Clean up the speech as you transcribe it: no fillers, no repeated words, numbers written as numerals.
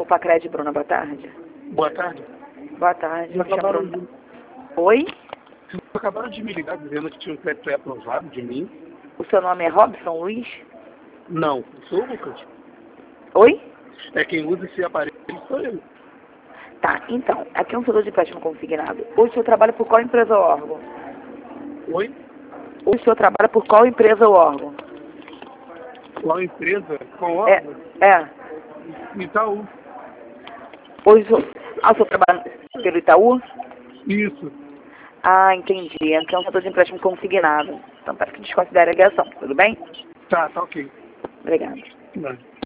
Pacred, Bruna, boa tarde. Boa tarde. Boa tarde, me chamo Bruna. De... Oi? Vocês acabaram de me ligar dizendo que tinha um crédito aprovado de mim. O seu nome é Robson Luiz? Não, sou o Lucas. Oi? É quem usa esse aparelho sou eu. Tá, então, aqui é um setor de empréstimo consignado. Hoje o senhor trabalha por qual empresa ou órgão? Oi? Hoje o senhor trabalha por qual empresa ou órgão? Qual empresa? Qual órgão? É. Itaú. Hoje o senhor... Ah, o senhor trabalha pelo Itaú? Isso. Ah, entendi. Aqui é um setor de empréstimo consignado. Então, peço que desconsidere a ligação, tudo bem? Tá ok. Obrigada. Não.